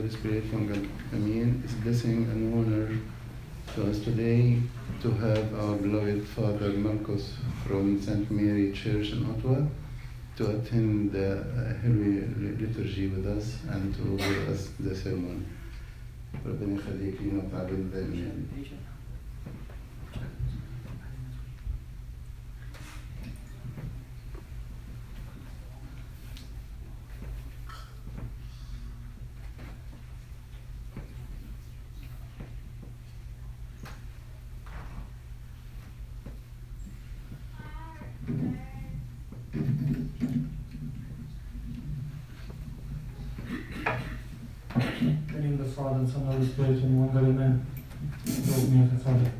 Holy Spirit from God. Amen. It's a blessing and honor to us today to have our beloved Father Marcos from St. Mary Church in Ottawa to attend the Holy Liturgy with us and to give us the sermon. ربنا يخليك لنا وتعبنا دائما. The Father, and Son, and Holy Spirit, in one God, amen. Lord me, the Father.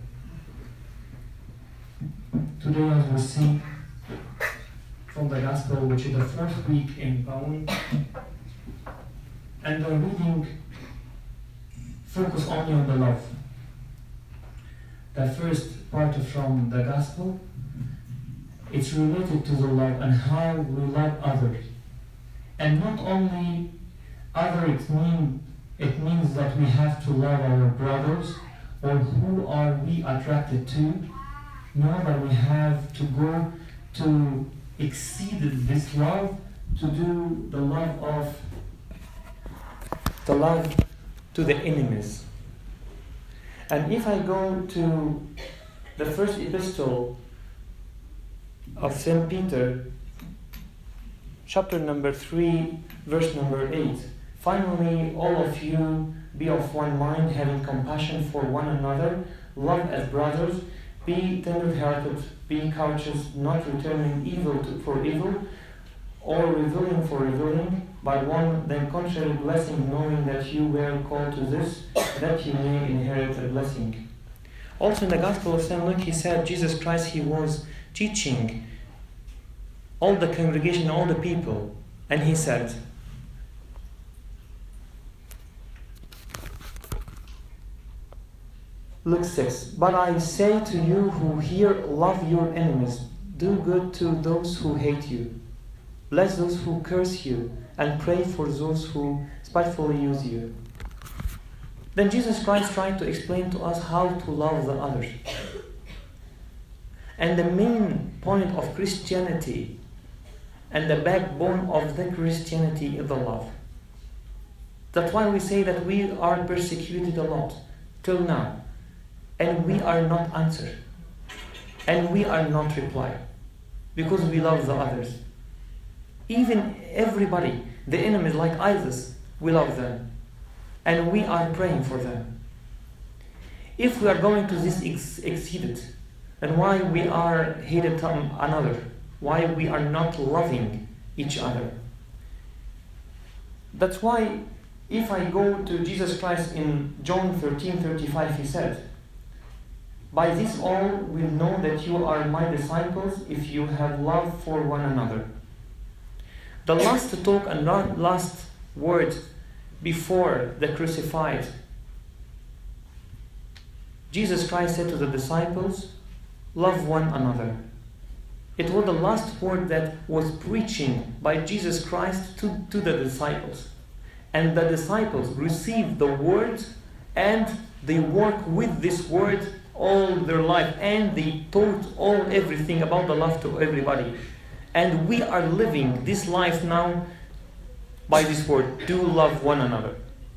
Today, as we see from the Gospel, which is the fourth week in Paul, and the reading focus only on the love. The first part from the Gospel, it's related to the love and how we love others. And not only other, it means that we have to love our brothers, or who are we attracted to. No, but we have to go to exceed this love, to do the love to the enemies. And if I go to the first epistle of St. Peter, chapter number 3, verse number 8. Finally, all of you be of one mind, having compassion for one another, love as brothers, be tender-hearted, be courteous, not returning evil for evil, or reviling for reviling, but one then contrary blessing, knowing that you were called to this, that you may inherit a blessing. Also in the Gospel of St. Luke, he said Jesus Christ, he was teaching all the congregation, all the people, and he said, Luke 6, but I say to you who hear, love your enemies, do good to those who hate you, bless those who curse you, and pray for those who spitefully use you. Then Jesus Christ tried to explain to us how to love the others. And the main point of Christianity and the backbone of the Christianity is the love. That's why we say that we are persecuted a lot till now. And we are not answered. And we are not replied. Because we love the others. Even everybody, the enemies like ISIS, we love them. And we are praying for them. If we are going to this exceeded, then why we are hated another? Why we are not loving each other? That's why if I go to Jesus Christ in John 13:35, he said, by this all will know that you are my disciples if you have love for one another. The last talk and last word before the crucified, Jesus Christ said to the disciples, love one another. It was the last word that was preaching by Jesus Christ to the disciples. And the disciples received the word and they work with this word all their life, and they taught everything about the love to everybody. And we are living this life now by this word, do love one another.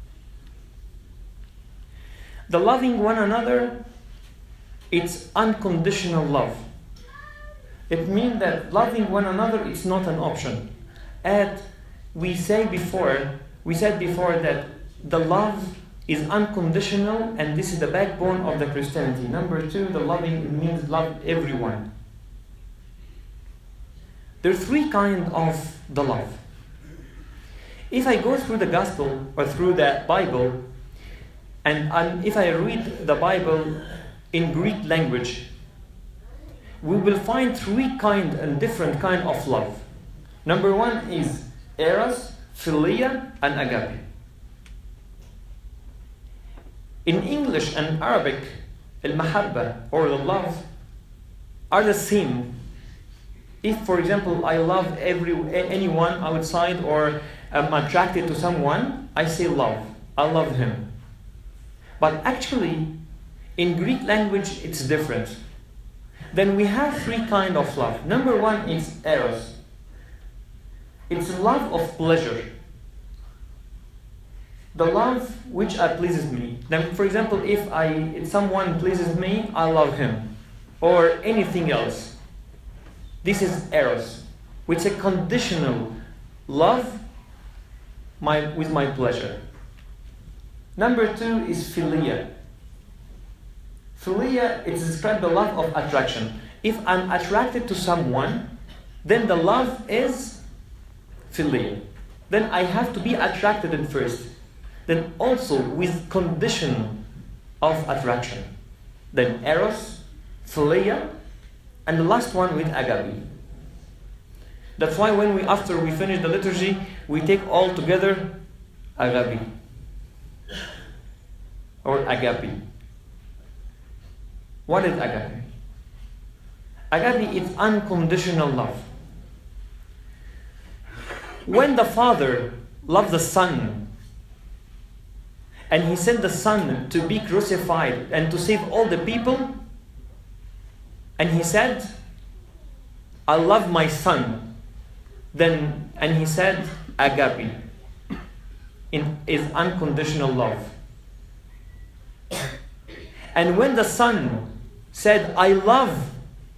The loving one another, it's unconditional love. It means that loving one another is not an option. And we said before that the love is unconditional, and this is the backbone of the Christianity. Number 2, the loving means love everyone. There are 3 kinds of the love. If I go through the Gospel or through the Bible, and if I read the Bible in Greek language, we will find 3 different kind of love. Number 1 is eros, philia, and agape. In English and Arabic, al-mahabba or the love are the same. If, for example, I love anyone outside or am attracted to someone, I say love. I love him. But actually, in Greek language, it's different. Then we have three kinds of love. Number one is eros. It's love of pleasure. The love which pleases me. Then, for example, if someone pleases me, I love him, or anything else. This is eros, which is a conditional love with my pleasure. Number two is philia. Philia, it describes the love of attraction. If I'm attracted to someone, then the love is philia. Then I have to be attracted at first. Then also with condition of attraction. Then eros, philia, and the last one with agape. That's why after we finish the liturgy, we take all together agape or agape. What is agape? Agape is unconditional love. When the Father loved the Son, and He sent the Son to be crucified and to save all the people, and He said, I love my Son. And He said, agape is unconditional love. And when the Son said, I love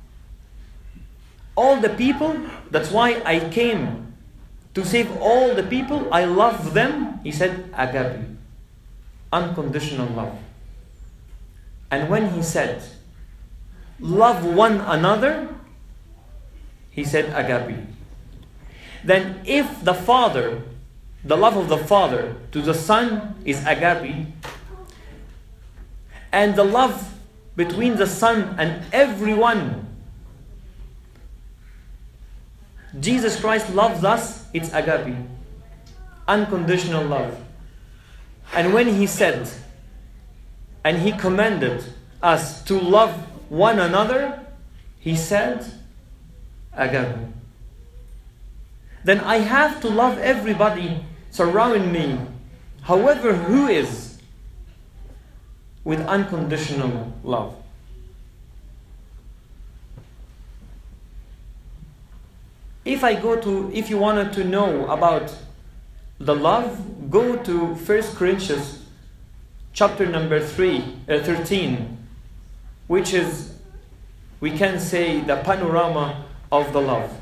all the people, that's why I came to save all the people, I love them, He said, agape, unconditional love. And when He said, love one another, He said, agape. Then if the love of the Father to the Son is agape, and the love between the Son and everyone, Jesus Christ loves us, it's agape, unconditional love. And when He said, and He commanded us to love one another, He said, agape. Then I have to love everybody surrounding me, however who is, with unconditional love. If you wanted to know about the love, go to 1 Corinthians chapter number 13, which is, we can say, the panorama of the love.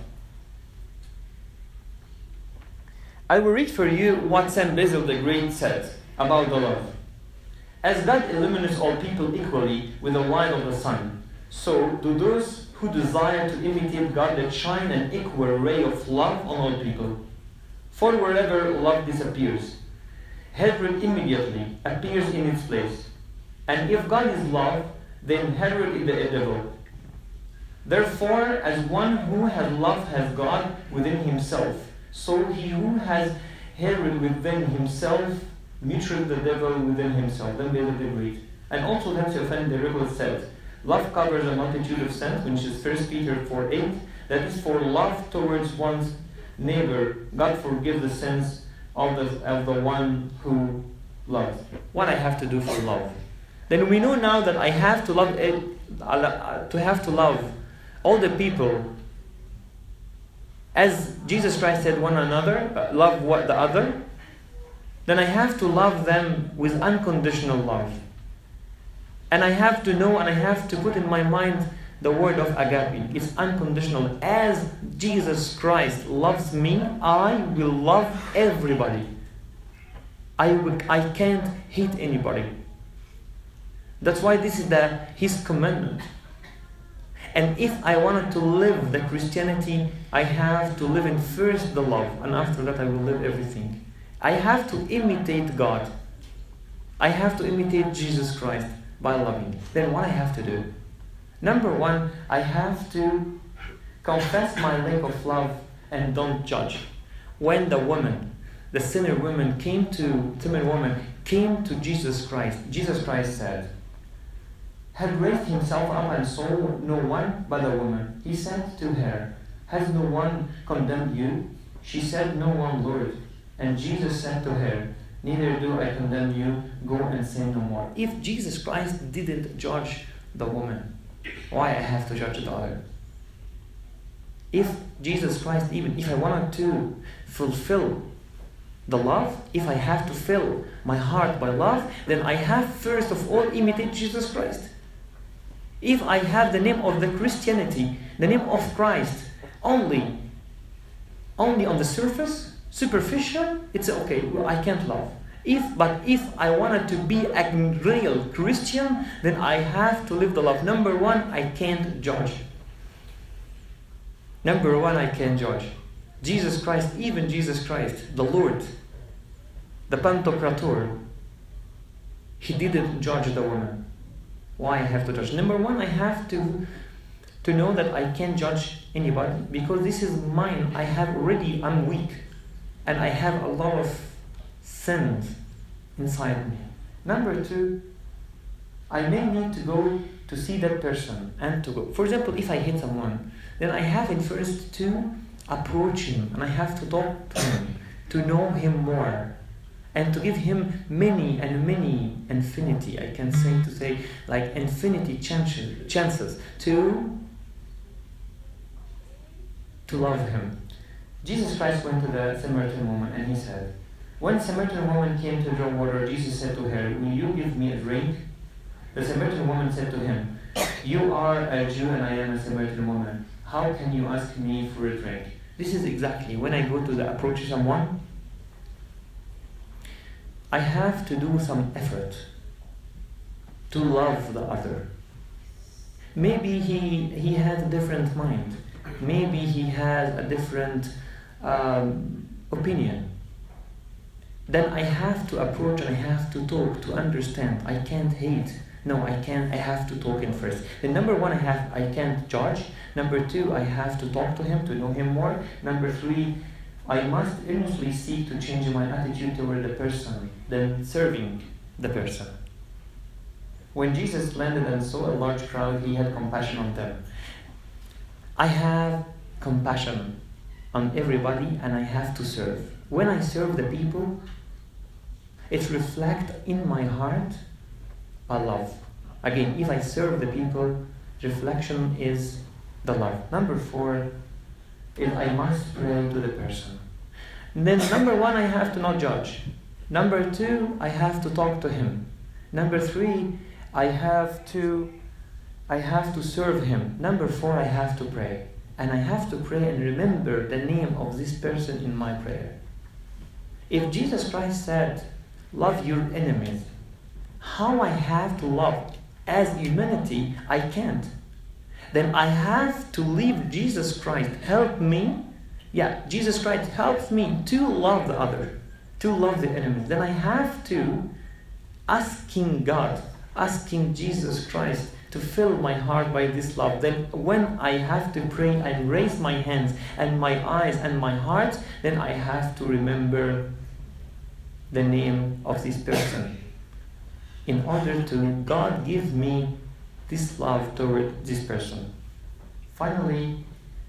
I will read for you what Saint Basil the Great said about the love. As God illuminates all people equally with the light of the sun, so do those who desire to imitate God that shine an equal ray of love on all people. For wherever love disappears, hatred immediately appears in its place. And if God is love, then hatred is the devil. Therefore, as one who has love has God within himself, so he who has hatred within himself mutually the devil within himself. Then they will be great. And also not to offend, the Bible says, love covers a multitude of sins, which is 1 Peter 4:8. That is, for love towards one's neighbor, God forgives the sins of the one who loves. What I have to do for love? Then we know now that I have to love all the people, as Jesus Christ said, one another, love the other. Then I have to love them with unconditional love. And I have to know, and I have to put in my mind the word of agape. It's unconditional. As Jesus Christ loves me, I will love everybody. I can't hate anybody. That's why this is His commandment. And if I wanted to live the Christianity, I have to live in first the love, and after that I will live everything. I have to imitate God. I have to imitate Jesus Christ by loving. Then what I have to do? Number one, I have to confess my lack of love and don't judge. When the sinner woman came to Jesus Christ, Jesus Christ said, had raised himself up and saw no one but the woman. He said to her, has no one condemned you? She said, no one, Lord. And Jesus said to her, neither do I condemn you. Go and sin no more. If Jesus Christ didn't judge the woman, why I have to judge the other? If Jesus Christ, even if I wanted to fulfill the love, if I have to fill my heart by love, then I have first of all imitate Jesus Christ. If I have the name of the Christianity, the name of Christ, only on the surface, superficial, it's okay, I can't love. But if I wanted to be a real Christian, then I have to live the love. Number one, I can't judge. Number one, I can't judge. Jesus Christ, even Jesus Christ, the Lord, the Pantocrator, he didn't judge the woman. Why I have to judge? Number one, I have to know that I can't judge anybody because this is mine. I'm weak and I have a lot of sins inside me. Number two, I may need to go to see that person and to go. For example, if I hate someone, then I have at first to approach him and I have to talk to him, to know him more, and to give him many infinity, I can say like infinity chances to love him. Jesus Christ went to the Samaritan woman and he said, when the Samaritan woman came to draw water, Jesus said to her, will you give me a drink? The Samaritan woman said to him, you are a Jew and I am a Samaritan woman. How can you ask me for a drink? This is exactly when I go to approach someone, I have to do some effort to love the other. Maybe he has a different mind. Maybe he has a different opinion. Then I have to approach and I have to talk, to understand. I can't hate. No, I can't. I have to talk in first. Then number one, I can't judge. Number two, I have to talk to him, to know him more. Number three, I must earnestly seek to change my attitude toward the person, then serving the person. When Jesus landed and saw a large crowd, he had compassion on them. I have compassion on everybody and I have to serve. When I serve the people, it reflects in my heart a love. Again, if I serve the people, reflection is the love. Number four, is I must pray to the person. And then number one, I have to not judge. Number two, I have to talk to him. Number three, I have to serve him. Number four, I have to pray. And I have to pray and remember the name of this person in my prayer. If Jesus Christ said, love your enemies, how I have to love as humanity, I can't. Then I have to leave Jesus Christ help me. Yeah, Jesus Christ helps me to love the other, to love the enemies. Then I have to asking God, asking Jesus Christ to fill my heart by this love. Then when I have to pray and raise my hands and my eyes and my heart, then I have to remember the name of this person in order to God give me this love toward this person. Finally,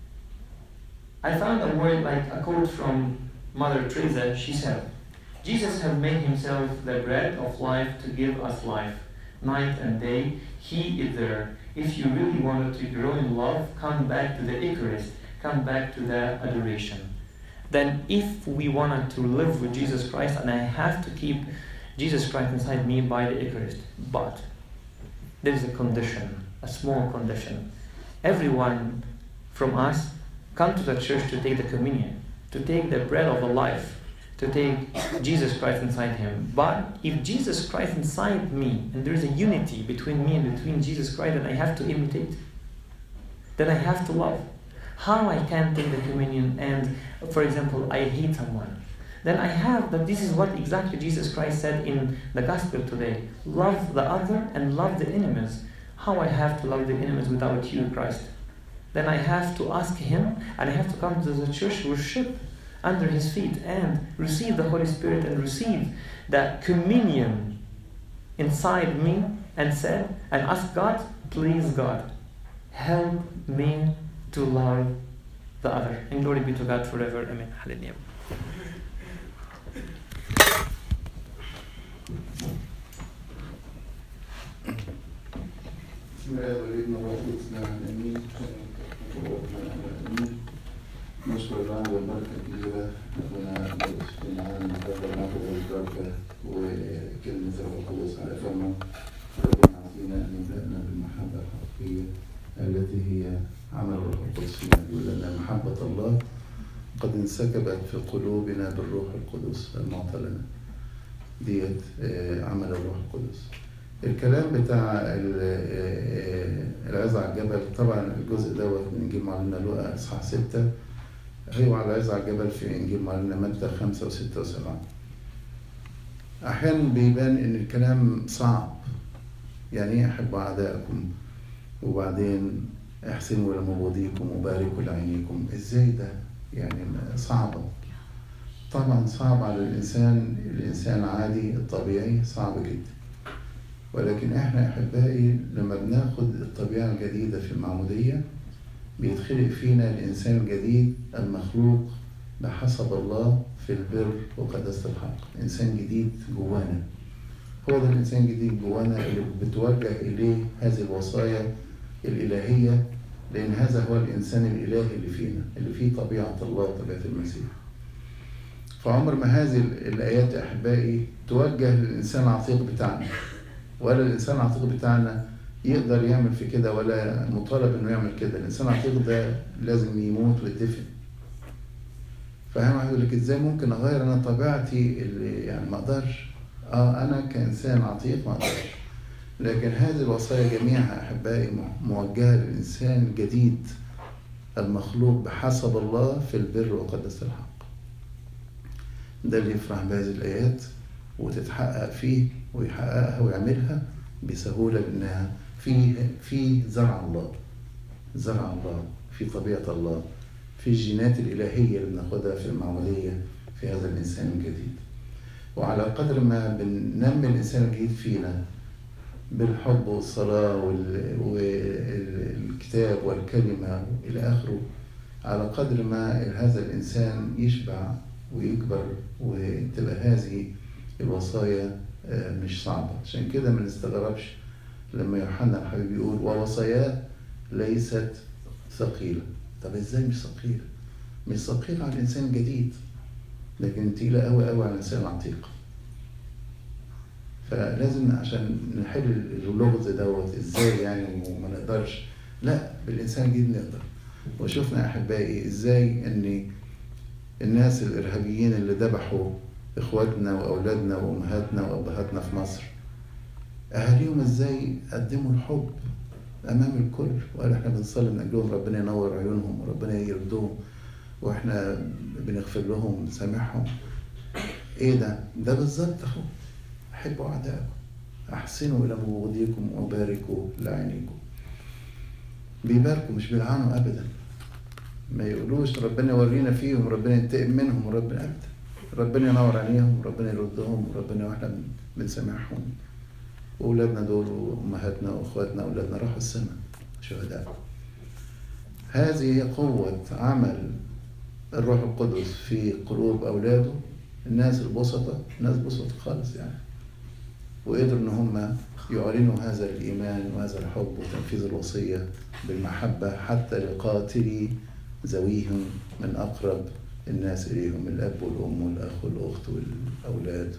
I found a word like a quote from Mother Teresa. She said, Jesus has made himself the bread of life to give us life. Night and day, he is there. If you really wanted to grow in love, come back to the Eucharist, come back to the adoration. Then if we wanted to live with Jesus Christ, and I have to keep Jesus Christ inside me by the Eucharist, but there is a condition, a small condition. Everyone from us come to the church to take the communion, to take the bread of the life, to take Jesus Christ inside him. But if Jesus Christ inside me, and there is a unity between me and between Jesus Christ, then I have to imitate. Then I have to love. How I can take the communion and, for example, I hate someone. Then I have that this is what exactly Jesus Christ said in the gospel today. Love the other and love the enemies. How I have to love the enemies without you, Christ? Then I have to ask him, and I have to come to the church, worship under his feet, and receive the Holy Spirit and receive that communion inside me, and said, and ask God, please God, help me to love the other. And glory be to God forever. Amen. Hallelujah. بسم الله والابن والروح القدس امين. نشكر الله والبركه الكبيره ربنا يبارك معانا النهارده وناخد البركه وكلمه الروح القدس على فمه. ربنا يعطينا ان نبدأنا بالمحبه الحقيقيه التي هي عمل الروح القدس فينا. يقول ان محبه الله قد انسكبت في قلوبنا بالروح القدس المعطى لنا. ديت عمل الروح القدس. الكلام بتاع العظة على الجبل، طبعا الجزء دوت من انجيل معلمنا لوقا اصحاح 6، هو على العظة على الجبل في انجيل معلمنا متى 5 و6 و7. احيانا بيبان ان الكلام صعب، يعني ايه احبوا اعدائكم وبعدين احسنوا لمبغضيكم وباركوا لعينيكم؟ ازاي ده؟ يعني صعبه. طبعا صعب على الانسان العادي الطبيعي، صعب جدا. ولكن احنا احبائي لما بناخد الطبيعه الجديده في المعموديه بيتخلق فينا الانسان الجديد المخلوق بحسب الله في البر وقداسه الحق. انسان جديد جوانا، هو ده الانسان الجديد جوانا اللي بتوجه اليه هذه الوصايا الالهيه، لان هذا هو الانسان الالهي اللي فينا، اللي فيه طبيعه الله، طبيعه المسيح. فعمر ما هذه الايات احبائي توجه للانسان العتيق بتاعنا، ولا الانسان العتيق بتاعنا يقدر يعمل في كده، ولا مطالب انه يعمل كده. الانسان العتيق ده لازم يموت ويدفن. فاهم؟ يقول لك ازاي ممكن اغير انا طبيعتي اللي يعني ما اقدرش. انا كانسان عتيق ما اقدرش. لكن هذه الوصايا جميعها احبائي موجهه للانسان الجديد المخلوق بحسب الله في البر وقداسه الحق. ده اللي يفرح بهذه الايات وتتحقق فيه ويحققها ويعملها بسهوله، لانها في زرع الله، زرع الله في طبيعه الله، في الجينات الالهيه اللي بناخدها في المعموديه في هذا الانسان الجديد. وعلى قدر ما بننمي الانسان الجديد فينا بالحب والصلاه والكتاب والكلمه الى اخره، على قدر ما هذا الانسان يشبع ويكبر وتبقى هذه الوصايا مش صعبه. عشان كده ما نستغربش لما يوحنا الحبيب يقول ووصاياه ليست ثقيله. طب ازاي مش ثقيله؟ مش ثقيله على الانسان الجديد، لكن تقيله قوي قوي على الانسان العتيق. فلازم عشان نحل اللغز دوت ازاي يعني وما نقدرش، لا بالانسان الجديد نقدر. وشفنا احبائي ازاي ان الناس الارهابيين اللي ذبحوا اخواتنا واولادنا وامهاتنا وابهاتنا في مصر، اهاليهم ازاي قدموا الحب امام الكل، وقال احنا بنصلي من اجلهم ربنا ينور عيونهم وربنا يردهم واحنا بنغفر لهم ونسامحهم. ايه ده بالظبط اهو. احبوا اعدائكم، احسنوا الى مبغضيكم وباركوا لعينيكم. بيباركوا مش بيلعنوا ابدا. ما يقولوش ربنا يورينا فيهم وربنا ينتقم منهم وربنا ابدا. ربنا ينور عينيهم وربنا يردهم وربنا واحنا بنسامحهم. واولادنا دول وامهاتنا واخواتنا واولادنا راحوا السماء شهداء. هذه هي قوة عمل الروح القدس في قلوب اولاده. الناس البسطة، ناس بسطة خالص يعني، وقدروا ان هم يعلنوا هذا الايمان وهذا الحب وتنفيذ الوصية بالمحبة حتى لقاتلي ذويهم من اقرب الناس اليهم، الاب والام والاخ والاخت والاولاد.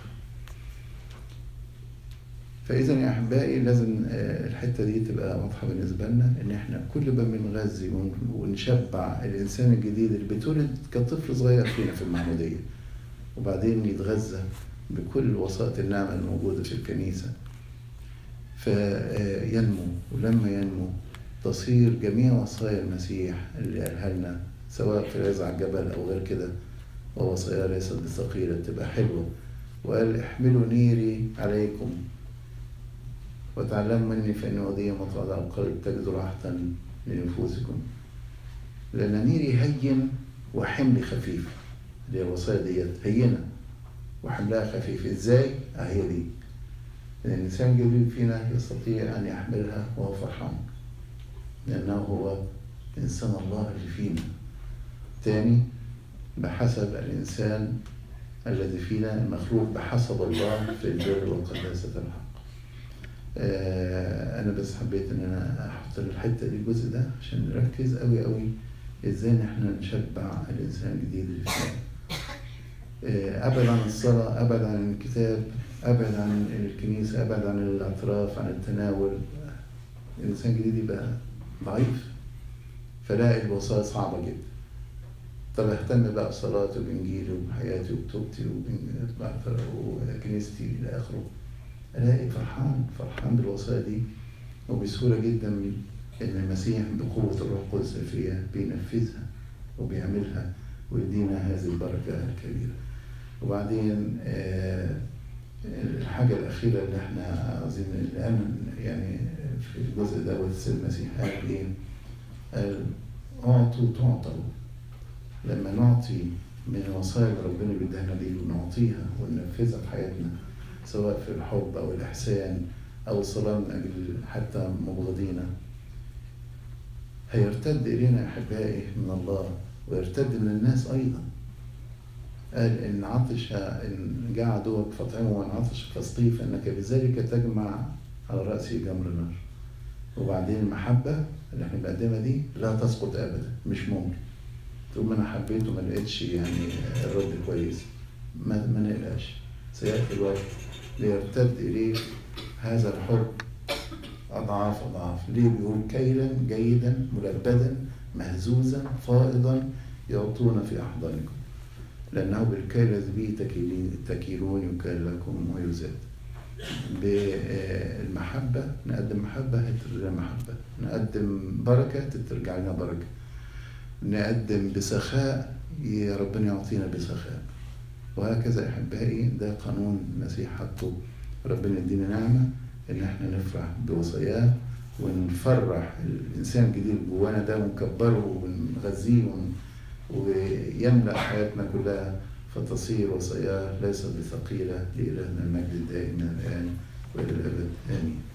فاذا يا احبائي لازم الحته دي تبقى واضحه بالنسبه لنا، ان احنا كل ما بنغذي ونشبع الانسان الجديد اللي بيتولد كطفل صغير فينا في المعموديه، وبعدين يتغذى بكل وسائط النعمه الموجوده في الكنيسه، فينمو. ولما ينمو تصير جميع وصايا المسيح اللي قالها لنا سواء في العظة على الجبل او غير كده، ووصايا ليست بثقيله، تبقى حلوه. وقال احملوا نيري عليكم وتعلموا مني فإني وديع متواضع القلب تجدوا راحة لنفوسكم، لأن نيري هين وحملي خفيف. دي الوصايا ديت هينة وحملها خفيف. ازاي؟ هي دي. لأن الإنسان الجديد فينا يستطيع أن يحملها وهو فرحان، لأنه هو إنسان الله اللي فينا. تاني، بحسب الإنسان الذي فينا المخلوق بحسب الله في البر وقداسة الحق. أنا بس حبيت إن أنا أحط الحتة دي الجزء ده عشان نركز أوي أوي إزاي إحنا نشبع الإنسان الجديد اللي فينا. أبعد عن الصلاة، أبعد عن الكتاب، أبعد عن الكنيسة، أبعد عن الاعتراف، عن التناول. الإنسان الجديد يبقى ضعيف، فلاقي الوصايا صعبة جدا. طب اهتم بقى بصلاتي وبإنجيلي وبحياتي وبتوبتي وكنيستي إلى آخره، ألاقي فرحان بالوصايا دي، وبسهولة جدا إن المسيح بقوة الروح القدس فيها بينفذها وبيعملها ويدينا هذه البركة الكبيرة. وبعدين الحاجة الأخيرة اللي احنا عايزين، الآن يعني في الجزء ده السيد المسيح قال إيه؟ قال أعطوا تعطوا. لما نعطي من الوصايا اللي ربنا بيدينا دي ونعطيها وننفذها في حياتنا، سواء في الحب أو الإحسان أو الصلاة من أجل حتى مبغضينا، هيرتد إلينا أحبائي من الله ويرتد من الناس أيضا. قال إن عطش، إن جاء عدوك فاطعمه، وإن عطش فاسقيه، فإنك بذلك تجمع على رأسه جمر نار. وبعدين المحبة اللي احنا بنقدمها دي لا تسقط أبدا، مش ممكن تقول أنا حبيته ما لقيتش يعني الرد كويس، ما نقلقش، سيأتي الوقت ليرتد إليه هذا الحب أضعاف أضعاف. ليه؟ بيقول كيلا جيدا ملبدا مهزوزا فائضا يعطون في أحضانكم، لأنه بالكيل الذي تكيلون يكال لكم ويزاد. بالمحبة نقدم محبة هترجع محبة، نقدم بركة تترجع لنا بركة، نقدم بسخاء يا ربنا يعطينا بسخاء. وهكذا أحبائي، ده قانون المسيح حطه. ربنا يدينا نعمة إن احنا نفرح بوصاياه ونفرح الإنسان الجديد جوانا ده ونكبره ونغذيه ويملأ حياتنا كلها، فتصير وصاياه ليست بثقيلة. لإلهنا المجد الدائم من الآن وإلى الأبد آمين.